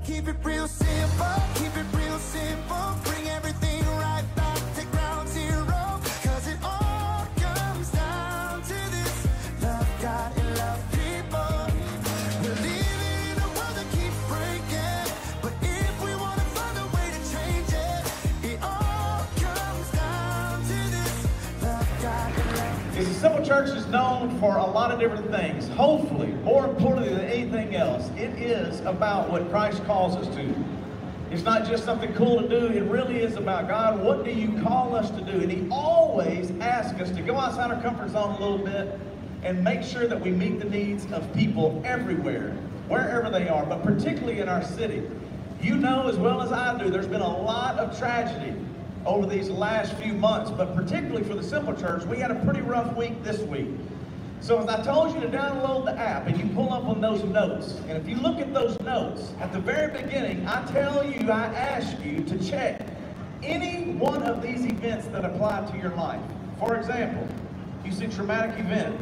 Keep it real simple, keep it real simple. Bring everything right back to ground zero. Cause it all comes down to this: love God and love people. We're living in a world that keeps breaking, but if we want to find a way to change it, it all comes down to this: love God and love people. The Simple Church is known for a lot of different things. Hopefully, more importantly than anything else, it is about what Christ calls us to. It's not just something cool to do. It really is about, God, what do you call us to do? And He always asks us to go outside our comfort zone a little bit and make sure that we meet the needs of people everywhere, wherever they are, but particularly in our city. You know as well as I do, there's been a lot of tragedy over these last few months, but particularly for the Simple Church, we had a pretty rough week this week. So as I told you to download the app and you pull up on those notes, and if you look at those notes, at the very beginning, I ask you to check any one of these events that apply to your life. For example, you see traumatic event.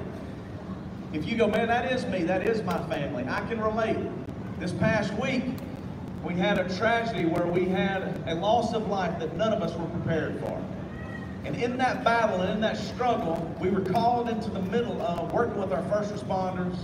If you go, man, that is me, that is my family, I can relate. This past week, we had a tragedy where we had a loss of life that none of us were prepared for. And in that battle and in that struggle, we were called into the middle of working with our first responders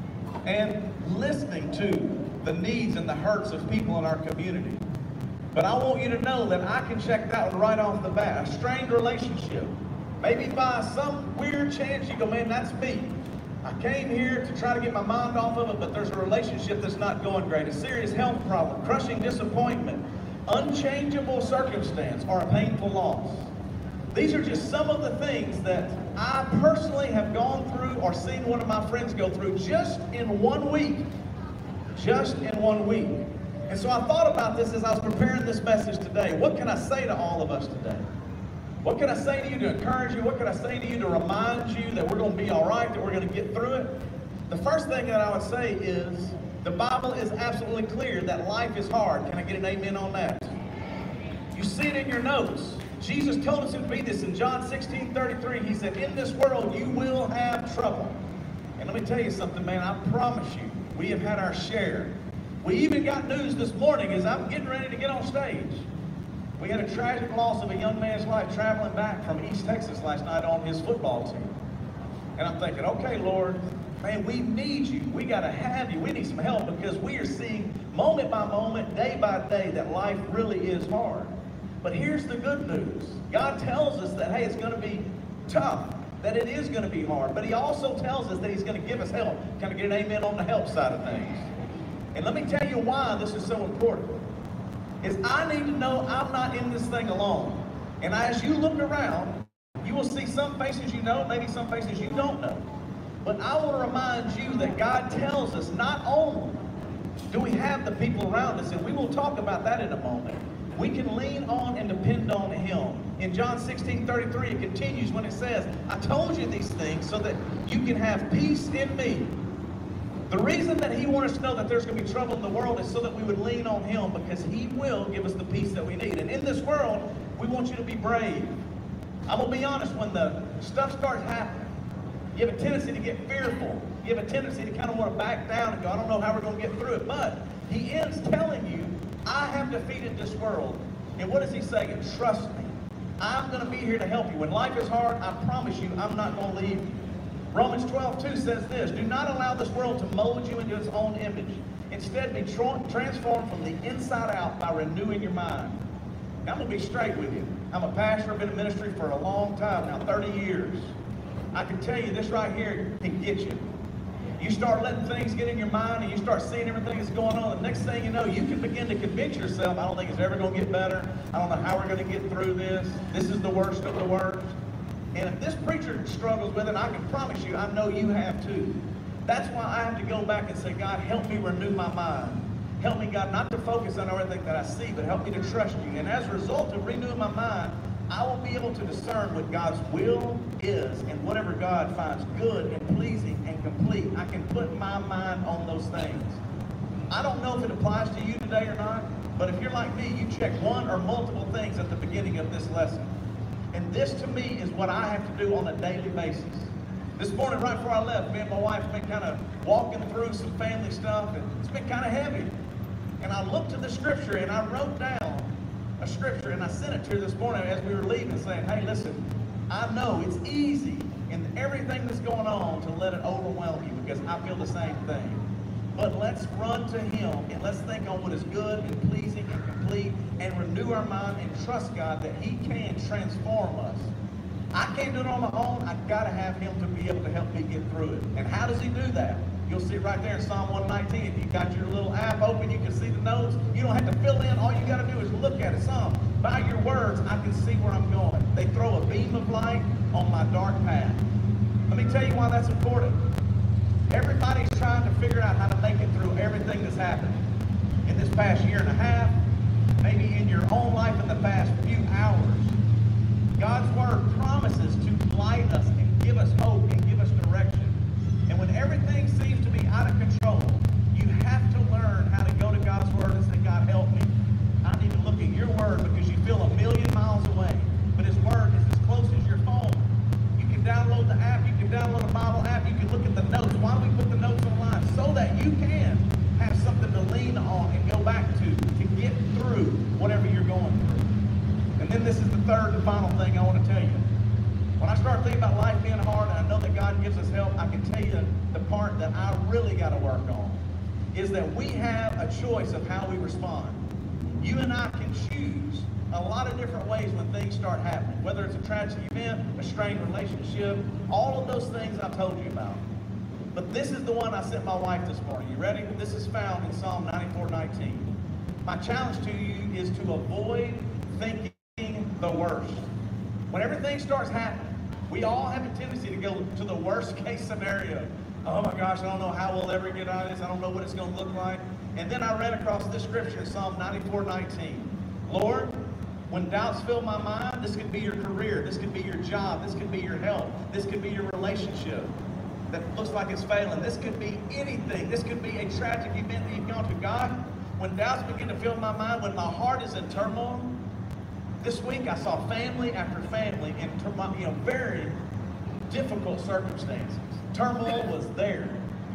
and listening to the needs and the hurts of people in our community. But I want you to know that I can check that one right off the bat. A strained relationship. Maybe by some weird chance you go, man, that's me. I came here to try to get my mind off of it, but there's a relationship that's not going great. A serious health problem, crushing disappointment, unchangeable circumstance, or a painful loss. These are just some of the things that I personally have gone through or seen one of my friends go through just in 1 week. Just in 1 week. And so I thought about this as I was preparing this message today. What can I say to all of us today? What can I say to you to encourage you? What can I say to you to remind you that we're going to be all right, that we're going to get through it? The first thing that I would say is the Bible is absolutely clear that life is hard. Can I get an amen on that? You see it in your notes. Jesus told us to be this in John 16:33. He said, in this world you will have trouble. And let me tell you something, man, I promise you, we have had our share. We even got news this morning as I'm getting ready to get on stage. We had a tragic loss of a young man's life traveling back from East Texas last night on his football team. And I'm thinking, okay, Lord, man, we need you. We got to have you. We need some help because we are seeing moment by moment, day by day, that life really is hard. But here's the good news. God tells us that, hey, it's going to be tough, that it is going to be hard. But He also tells us that He's going to give us help. Can I get an amen on the help side of things? And let me tell you why this is so important. Is I need to know I'm not in this thing alone. And as you look around, you will see some faces you know, maybe some faces you don't know. But I want to remind you that God tells us not only do we have the people around us, and we will talk about that in a moment, we can lean on and depend on Him. In John 16:33, it continues when it says, I told you these things so that you can have peace in me. The reason that He wants us to know that there's going to be trouble in the world is so that we would lean on Him, because He will give us the peace that we need. And in this world, we want you to be brave. I'm going to be honest, when the stuff starts happening, you have a tendency to get fearful. You have a tendency to kind of want to back down and go, I don't know how we're going to get through it. But He ends telling you, I have defeated this world. And what does He say? Trust me. I'm going to be here to help you. When life is hard, I promise you, I'm not going to leave you. Romans 12:2 says this, do not allow this world to mold you into its own image. Instead, be transformed from the inside out by renewing your mind. Now, I'm going to be straight with you. I'm a pastor. I've been in ministry for a long time now, 30 years. I can tell you this right here can get you. You start letting things get in your mind and you start seeing everything that's going on. The next thing you know, you can begin to convince yourself, I don't think it's ever going to get better. I don't know how we're going to get through this. This is the worst of the worst. And if this preacher struggles with it, I can promise you, I know you have too. That's why I have to go back and say, God, help me renew my mind. Help me, God, not to focus on everything that I see, but help me to trust you. And as a result of renewing my mind, I will be able to discern what God's will is, and whatever God finds good and pleasing and complete, I can put my mind on those things. I don't know if it applies to you today or not, but if you're like me, you check one or multiple things at the beginning of this lesson. And this, to me, is what I have to do on a daily basis. This morning, right before I left, me and my wife have been kind of walking through some family stuff, and it's been kind of heavy. And I looked to the scripture and I wrote down a scripture and I sent it to her this morning as we were leaving, saying, hey, listen, I know it's easy in everything that's going on to let it overwhelm you, because I feel the same thing. But let's run to Him and let's think on what is good and pleasing and complete, and renew our mind and trust God that He can transform us. I can't do it on my own. I've got to have Him to be able to help me get through it. And how does He do that? You'll see right there in Psalm 119. If you've got your little app open, you can see the notes. You don't have to fill in. All you got to do is look at it. Psalm, by your words, I can see where I'm going. They throw a beam of light on my dark path. Let me tell you why that's important. Everybody's trying to figure out how to make it through everything that's happened in this past year and a half, maybe in your own life in the past few hours. God's Word promises to light us and give us hope and give us direction. And when everything seems to be out of control, you have to learn how to go to God's Word and say, God, help me. I need to look at your Word, because you feel a million miles away. But His Word is as close as your phone. You can download the app. You can download a Bible app. You can look at the notes. Why don't we put the notes online? So that you can have something to lean on and go back to get through whatever you're going through. And then this is the third and final thing I want to tell you. When I start thinking about life being hard, and I know that God gives us help, I can tell you the part that I really got to work on is that we have a choice of how we respond. You and I can choose a lot of different ways when things start happening, whether it's a tragic event, a strained relationship, all of those things I told you about. But this is the one I sent my wife this morning. You ready? This is found in Psalm 94:19. My challenge to you is to avoid thinking the worst. When everything starts happening, we all have a tendency to go to the worst case scenario. Oh my gosh, I don't know how we'll ever get out of this. I don't know what it's going to look like. And then I read across this scripture in Psalm 94:19. Lord, when doubts fill my mind, this could be your career, this could be your job, this could be your health, this could be your relationship that looks like it's failing. This could be anything. This could be a tragic event that you've gone through. God, when doubts begin to fill my mind, when my heart is in turmoil, this week I saw family after family in very difficult circumstances. Turmoil was there.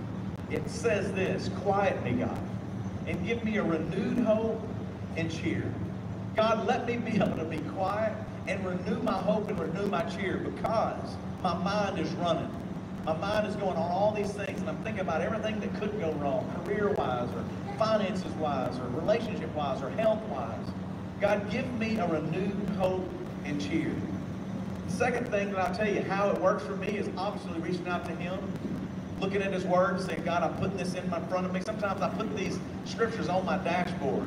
It says this, quiet me, God, and give me a renewed hope and cheer. God, let me be able to be quiet and renew my hope and renew my cheer, because my mind is running. My mind is going on all these things, and I'm thinking about everything that could go wrong, career-wise or finances-wise or relationship-wise or health-wise. God, give me a renewed hope and cheer. The second thing that I'll tell you how it works for me is obviously reaching out to Him, looking at His Word and saying, God, I'm putting this in front of me. Sometimes I put these scriptures on my dashboard.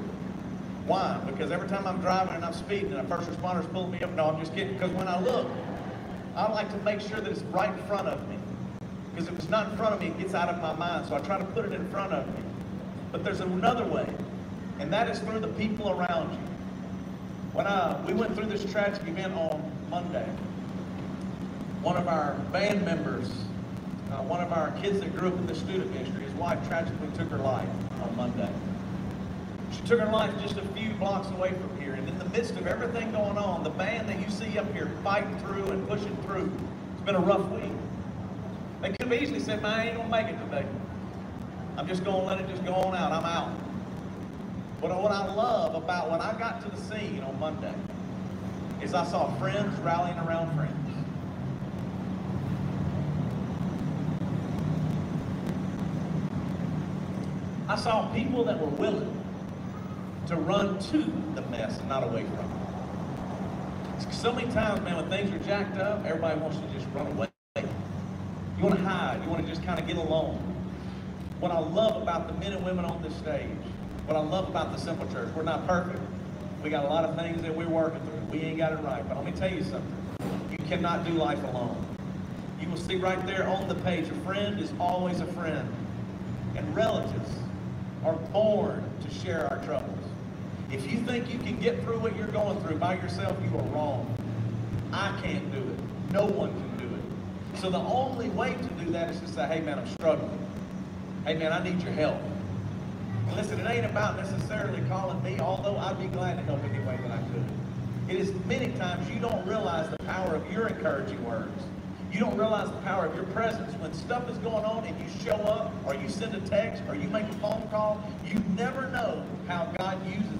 Why? Because every time I'm driving and I'm speeding and a first responder's pulling me up, no, I'm just kidding. Because when I look, I like to make sure that it's right in front of me. Because if it's not in front of me, it gets out of my mind. So I try to put it in front of me. But there's another way, and that is through the people around you. When we went through this tragic event on Monday, one of our band members, one of our kids that grew up in the student ministry, his wife tragically took her life on Monday. She took her life just a few blocks away from here, and in the midst of everything going on, the band that you see up here fighting through and pushing through, it's been a rough week. They could have easily said, man, I ain't gonna make it today. I'm just gonna let it just go on out, I'm out. But what I love about when I got to the scene on Monday is I saw friends rallying around friends. I saw people that were willing to run to the mess and not away from it. So many times, man, when things are jacked up, everybody wants to just run away. You want to hide. You want to just kind of get alone. What I love about the men and women on this stage, what I love about the Simple Church, we're not perfect. We got a lot of things that we're working through. We ain't got it right. But let me tell you something. You cannot do life alone. You will see right there on the page, a friend is always a friend. And relatives are born to share our troubles. If you think you can get through what you're going through by yourself, you are wrong. I can't do it. No one can do it. So the only way to do that is to say, hey man, I'm struggling. Hey man, I need your help. And listen, it ain't about necessarily calling me, although I'd be glad to help any way that I could. It is many times you don't realize the power of your encouraging words. You don't realize the power of your presence. When stuff is going on and you show up, or you send a text, or you make a phone call, you never know how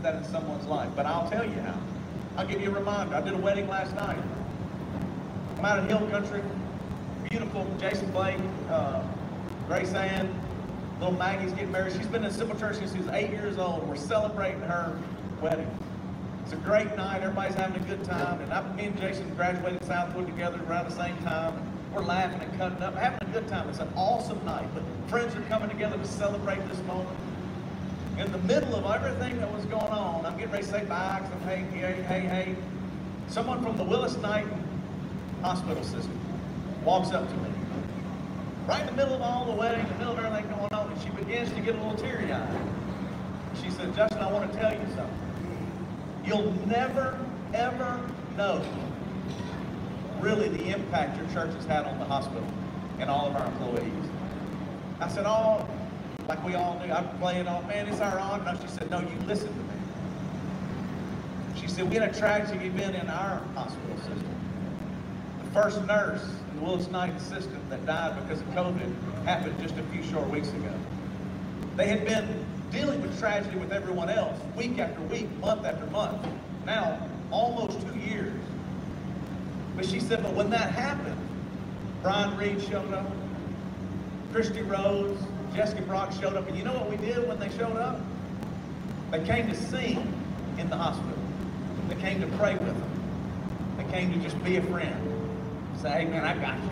that in someone's life. But I'll tell you how. I'll give you a reminder. I did a wedding last night. I'm out in Hill Country. Beautiful. Jason Blake, Grace Ann, little Maggie's getting married. She's been in Simple Church since she was 8 years old. We're celebrating her wedding. It's a great night. Everybody's having a good time. And me and Jason graduated Southwood together around the same time. We're laughing and cutting up, having a good time. It's an awesome night. But friends are coming together to celebrate this moment. In the middle of everything that was going on, I'm getting ready to say bye. I'm hey. Someone from the Willis Knighton Hospital System walks up to me. Right in the middle of all the wedding, in the middle of everything going on, and she begins to get a little teary-eyed. She said, Justin, I want to tell you something. You'll never, ever know really the impact your church has had on the hospital and all of our employees. I said, oh, like we all do, I'm playing on, man, it's our honor. And she said, no, you listen to me. She said, we had a tragic event in our hospital system. The first nurse in the Willis Knighton system that died because of COVID happened just a few short weeks ago. They had been dealing with tragedy with everyone else, week after week, month after month. Now, almost 2 years. But she said, but when that happened, Brian Reed showed up, Christy Rose, Jessica Brock showed up, and you know what we did when they showed up? They came to sing in the hospital. They came to pray with them. They came to just be a friend. Say, hey man, I got you.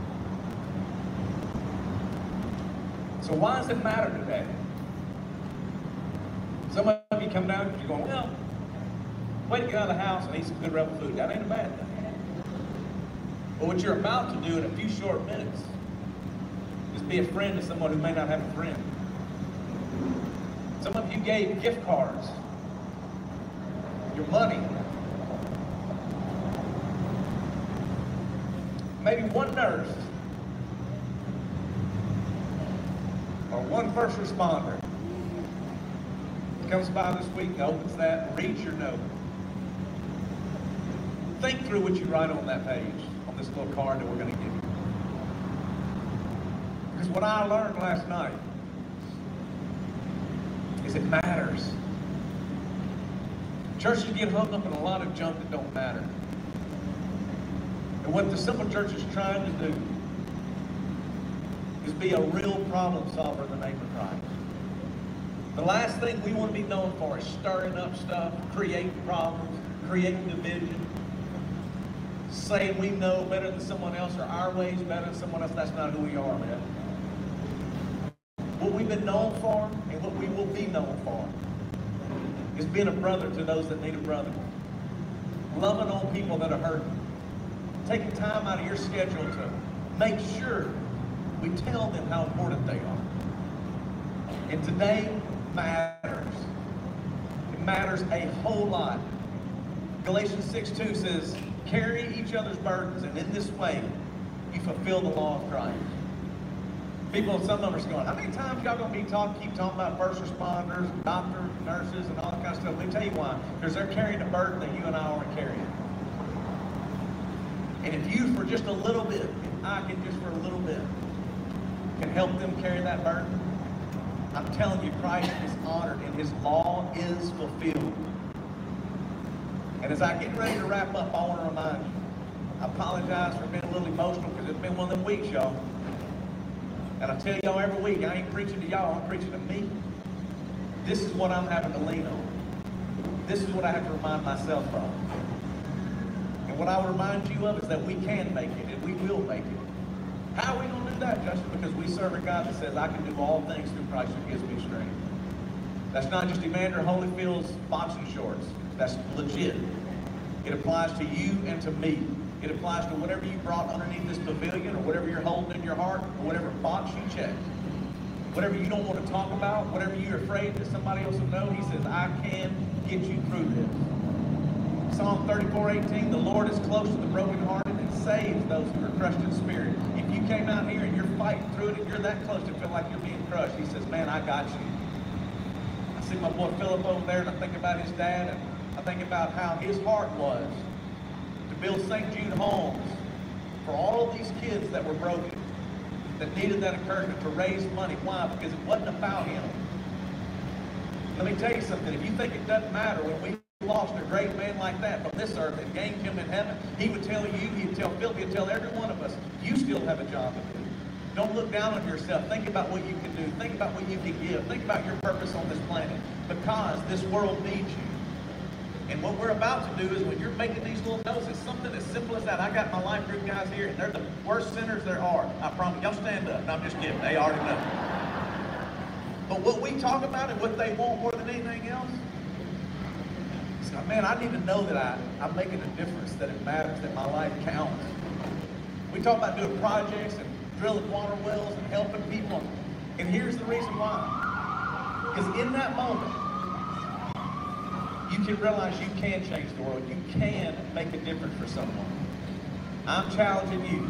So why does it matter today? Some of you come down and you're going, well, way to get out of the house and eat some good rebel food. That ain't a bad thing. But what you're about to do in a few short minutes is be a friend to someone who may not have a friend. Some of you gave gift cards, your money. Maybe one nurse or one first responder comes by this week and opens that and reads your note. Think through what you write on that page, on this little card that we're going to give you. Because what I learned last night is it matters. Churches get hung up in a lot of junk that don't matter. And what the Simple Church is trying to do is be a real problem solver in the name of Christ. The last thing we want to be known for is stirring up stuff, creating problems, creating division, saying we know better than someone else or our ways better than someone else. That's not who we are, man. What we've been known for and what we will be known for is being a brother to those that need a brother. Loving on people that are hurting. Taking time out of your schedule to make sure we tell them how important they are. And today matters. It matters a whole lot. Galatians 6:2 says, carry each other's burdens, and in this way, you fulfill the law of Christ. People, some of us are going, how many times y'all going to keep talking about first responders, doctors, nurses, and all that kind of stuff? Let me tell you why. Because they're carrying a burden that you and I aren't carrying. And if you, for just a little bit, if I can just for a little bit, can help them carry that burden, I'm telling you, Christ is honored and his law is fulfilled. And as I get ready to wrap up, I want to remind you, I apologize for being a little emotional because it's been one of them weeks, y'all. And I tell y'all every week, I ain't preaching to y'all, I'm preaching to me. This is what I'm having to lean on. This is what I have to remind myself of. And what I will remind you of is that we can make it and we will make it. How are we going to do that, Justin? Because we serve a God that says, I can do all things through Christ who gives me strength. That's not just Evander Holyfield's boxing shorts. That's legit. It applies to you and to me. It applies to whatever you brought underneath this pavilion or whatever you're holding in your heart or whatever box you checked. Whatever you don't want to talk about, whatever you're afraid that somebody else will know, he says, I can get you through this. Psalm 34:18, the Lord is close to the brokenhearted and saves those who are crushed in spirit. If you came out here and you're fighting through it and you're that close to feel like you're being crushed, he says, man, I got you. I see my boy Philip over there and I think about his dad and I think about how his heart was to build St. Jude homes for all of these kids that were broken, that needed that encouragement to raise money. Why? Because it wasn't about him. Let me tell you something. If you think it doesn't matter, when we lost a great man like that from this earth and gained him in heaven, he would tell you, he'd tell Philip, he'd tell every one of us, you still have a job to do. Don't look down on yourself. Think about what you can do. Think about what you can give. Think about your purpose on this planet, because this world needs you. And what we're about to do is, when you're making these little notes, it's something as simple as that. I got my life group guys here, and they're the worst sinners there are. I promise. Y'all stand up. No, I'm just kidding. They already know. But what we talk about and what they want more than anything else, is, man, I need to know that I'm making a difference, that it matters, that my life counts. We talk about doing projects and drilling water wells and helping people. And here's the reason why. Because in that moment, you can realize you can change the world. You can make a difference for someone. I'm challenging you.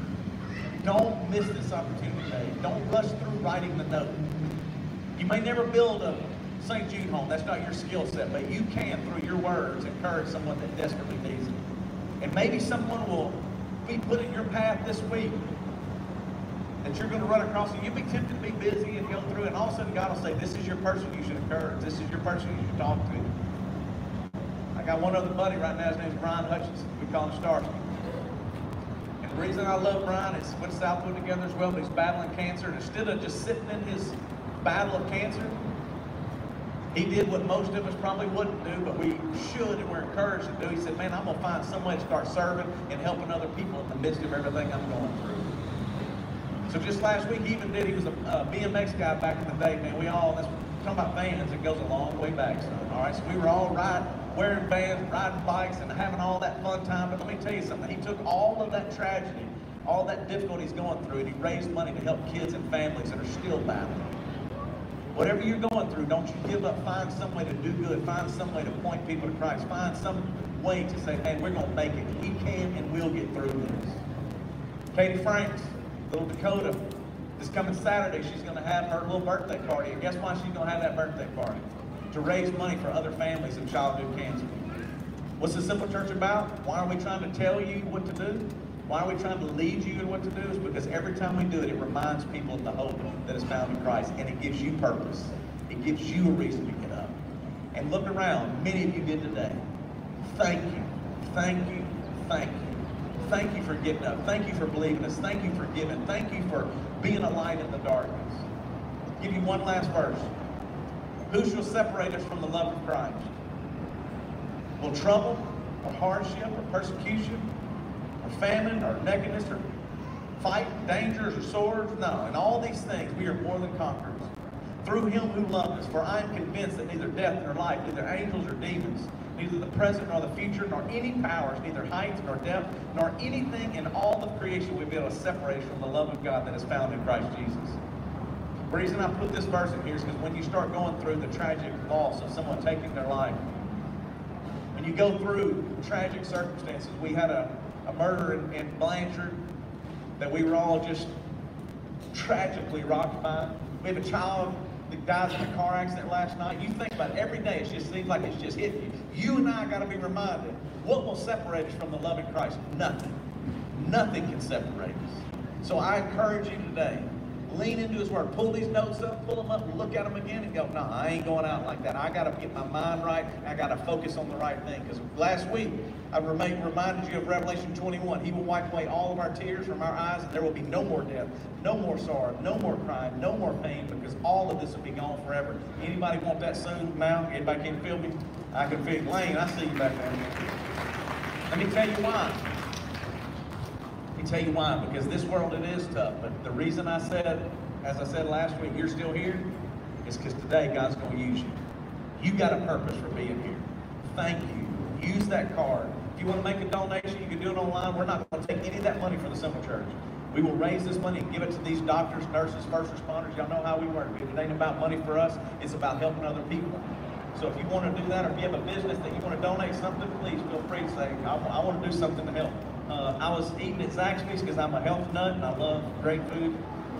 Don't miss this opportunity today. Don't rush through writing the note. You may never build a St. Jude home. That's not your skill set. But you can, through your words, encourage someone that desperately needs it. And maybe someone will be put in your path this week that you're going to run across, and you'll be tempted to be busy and go through, and all of a sudden God will say, this is your person you should encourage. This is your person you should talk to. I got one other buddy right now. His name's Brian Hutchinson. We call him Starsky. And the reason I love Brian is went to Southwood together as well, but he's battling cancer. And instead of just sitting in his battle of cancer, he did what most of us probably wouldn't do, but we should and we're encouraged to do. He said, man, I'm going to find some way to start serving and helping other people in the midst of everything I'm going through. So just last week, he even did. He was a BMX guy back in the day, man. We all, that's talking about vans, it goes a long way back, son. All right, so we were all wearing vans, riding bikes, and having all that fun time. But let me tell you something. He took all of that tragedy, all that difficulty he's going through, and he raised money to help kids and families that are still battling. Whatever you're going through, don't you give up. Find some way to do good. Find some way to point people to Christ. Find some way to say, hey, we're going to make it. We can and will get through this. Katie Franks, little Dakota, this coming Saturday, she's going to have her little birthday party. And guess why she's going to have that birthday party? To raise money for other families in childhood cancer. What's the Simple Church about? Why are we trying to tell you what to do? Why are we trying to lead you in what to do? Is because every time we do it, it reminds people of the hope that is found in Christ, and it gives you purpose. It gives you a reason to get up. And look around. Many of you did today. Thank you. Thank you. Thank you. Thank you for getting up. Thank you for believing us. Thank you for giving. Thank you for being a light in the darkness. I'll give you one last verse. Who shall separate us from the love of Christ? Will trouble, or hardship, or persecution, or famine, or nakedness, or fight, dangers, or swords? No, in all these things we are more than conquerors through him who loved us. For I am convinced that neither death nor life, neither angels or demons, neither the present nor the future, nor any powers, neither height nor depth, nor anything in all of creation will be able to separate us from the love of God that is found in Christ Jesus. The reason I put this verse in here is because when you start going through the tragic loss of someone taking their life, when you go through tragic circumstances, we had a murder in Blanchard that we were all just tragically rocked by. We have a child that dies in a car accident last night. You think about it, every day it just seems like it's just hitting you. You and I got to be reminded, what will separate us from the love of Christ? Nothing. Nothing can separate us. So I encourage you today, lean into his word. Pull these notes up, pull them up, and look at them again and go, no, I ain't going out like that. I got to get my mind right. I got to focus on the right thing. Because last week, I reminded you of Revelation 21. He will wipe away all of our tears from our eyes, and there will be no more death, no more sorrow, no more crying, no more pain, because all of this will be gone forever. Anybody want that soon now? Anybody can feel me? I can feel Lane, I see you back there. Let me tell you why. Tell you why, because this world, it is tough, but the reason I said, as I said last week, you're still here, is because today God's going to use you. You got a purpose for being here. Thank you. Use that card. If you want to make a donation, you can do it online. We're not going to take any of that money from the Simple Church. We will raise this money and give it to these doctors, nurses, first responders. Y'all know how we work. It ain't about money for us. It's about helping other people. So if you want to do that, or if you have a business that you want to donate something, please feel free to say, I want to do something to help. I was eating at Zaxby's because I'm a health nut and I love great food.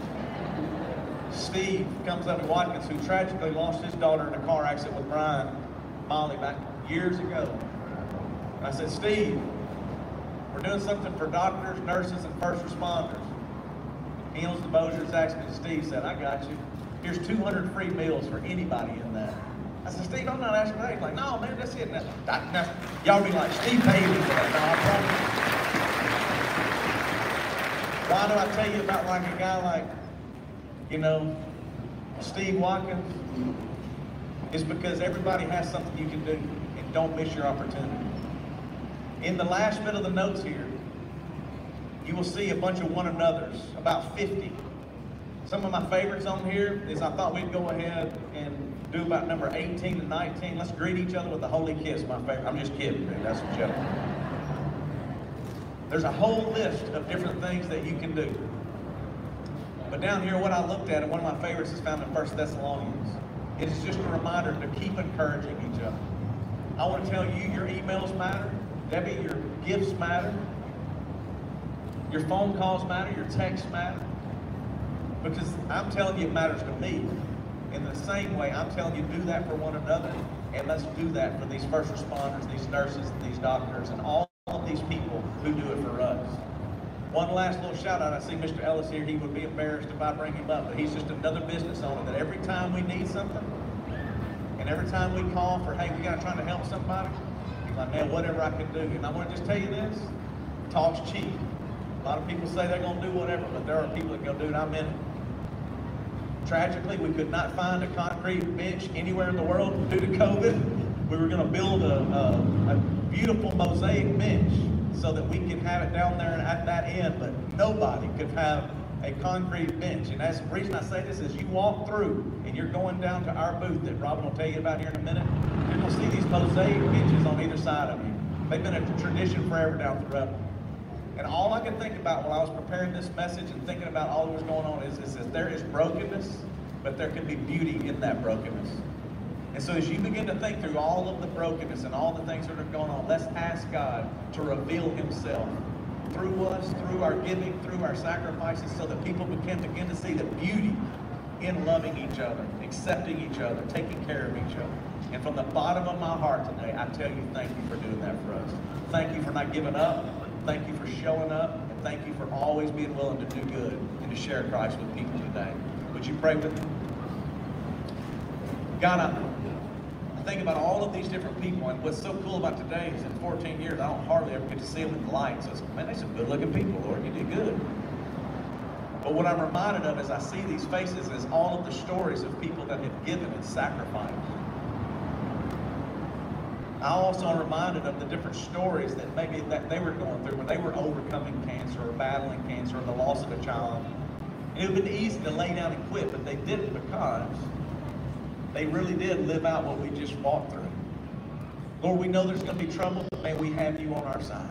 Steve comes up to Watkins, who tragically lost his daughter in a car accident with Brian Molly back years ago. And I said, Steve, we're doing something for doctors, nurses, and first responders. He owns the Bossier Zaxby's. Steve said, I got you. Here's 200 free meals for anybody in that. I said, Steve, I'm not asking that. He's like, no, man, that's it. Y'all be like, Steve paid me for that. No, I promise. Why do I tell you about like a guy like, you know, Steve Watkins? It's because everybody has something you can do, and don't miss your opportunity. In the last bit of the notes here, you will see a bunch of one another's, about 50. Some of my favorites on here is I thought we'd go ahead and do about number 18 and 19. Let's greet each other with the holy kiss, my favorite. I'm just kidding, man. That's a joke. There's a whole list of different things that you can do. But down here, what I looked at, and one of my favorites is found in 1 Thessalonians. It is just a reminder to keep encouraging each other. I want to tell you, your emails matter. Debbie, your gifts matter. Your phone calls matter. Your texts matter. Because I'm telling you, it matters to me. In the same way, I'm telling you, do that for one another. And let's do that for these first responders, these nurses, these doctors, and all of these people who do it for us. One last little shout out. I see Mr. Ellis here. He would be embarrassed if I bring him up, but he's just another business owner that every time we need something, and every time we call for, hey, we got to try to help somebody, he's like, man, whatever I can do. And I want to just tell you this, talk's cheap. A lot of people say they're going to do whatever, but there are people that go, dude, I'm in it. Tragically, we could not find a concrete bench anywhere in the world due to COVID. We were going to build a beautiful mosaic bench so that we could have it down there at that end, but nobody could have a concrete bench. And that's the reason I say this is you walk through and you're going down to our booth that Robin will tell you about here in a minute. You're going to see these mosaic benches on either side of you. They've been a tradition forever down through Rutland. And all I could think about while I was preparing this message and thinking about all that was going on is that there is brokenness, but there can be beauty in that brokenness. And so as you begin to think through all of the brokenness and all the things that are going on, let's ask God to reveal himself through us, through our giving, through our sacrifices, so that people can begin to see the beauty in loving each other, accepting each other, taking care of each other. And from the bottom of my heart today, I tell you, thank you for doing that for us. Thank you for not giving up. Thank you for showing up, and thank you for always being willing to do good and to share Christ with people today. Would you pray with me? God, I think about all of these different people, and what's so cool about today is in 14 years, I don't hardly ever get to see them in the light. So it's, man, they're some good-looking people, Lord. You did good. But what I'm reminded of as I see these faces is all of the stories of people that have given and sacrificed. I also am reminded of the different stories that maybe that they were going through when they were overcoming cancer or battling cancer or the loss of a child. And it would have been easy to lay down and quit, but they didn't because they really did live out what we just walked through. Lord, we know there's going to be trouble, but may we have you on our side.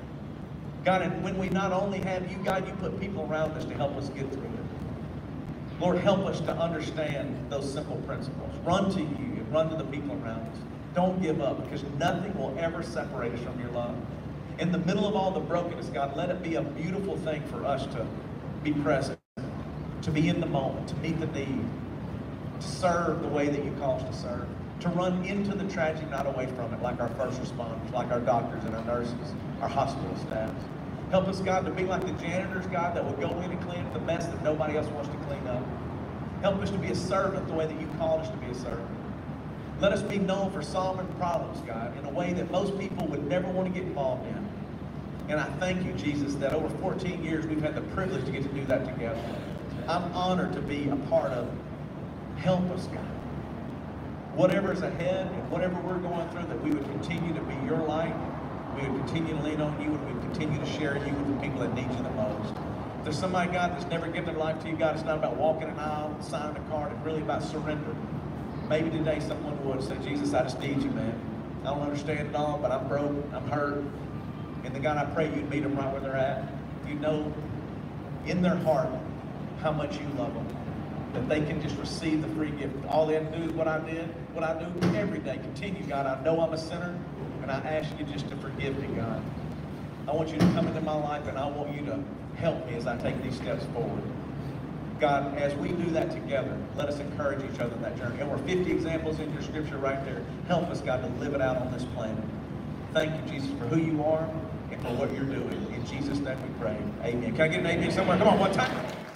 God, and when we not only have you, God, you put people around us to help us get through it. Lord, help us to understand those simple principles. Run to you and run to the people around us. Don't give up, because nothing will ever separate us from your love. In the middle of all the brokenness, God, let it be a beautiful thing for us to be present, to be in the moment, to meet the need, to serve the way that you call us to serve, to run into the tragedy, not away from it, like our first responders, like our doctors and our nurses, our hospital staffs. Help us, God, to be like the janitors, God, that will go in and clean up the mess that nobody else wants to clean up. Help us to be a servant the way that you called us to be a servant. Let us be known for solving problems, God, in a way that most people would never want to get involved in. And I thank you, Jesus, that over 14 years we've had the privilege to get to do that together. I'm honored to be a part of it. Help us, God. Whatever is ahead and whatever we're going through, that we would continue to be your light. We would continue to lean on you, and we would continue to share you with the people that need you the most. If there's somebody, God, that's never given their life to you, God, it's not about walking an aisle, signing a card. It's really about surrender. Maybe today someone would say, Jesus, I just need you, man. I don't understand it all, but I'm broke, I'm hurt. And then, God, I pray you'd meet them right where they're at. You know in their heart how much you love them, that they can just receive the free gift. All they have to do is what I did, what I do every day. Continue, God. I know I'm a sinner, and I ask you just to forgive me, God. I want you to come into my life, and I want you to help me as I take these steps forward. God, as we do that together, let us encourage each other in that journey. And we're 50 examples in your scripture right there. Help us, God, to live it out on this planet. Thank you, Jesus, for who you are and for what you're doing. In Jesus' name we pray. Amen. Can I get an amen somewhere? Come on, one time.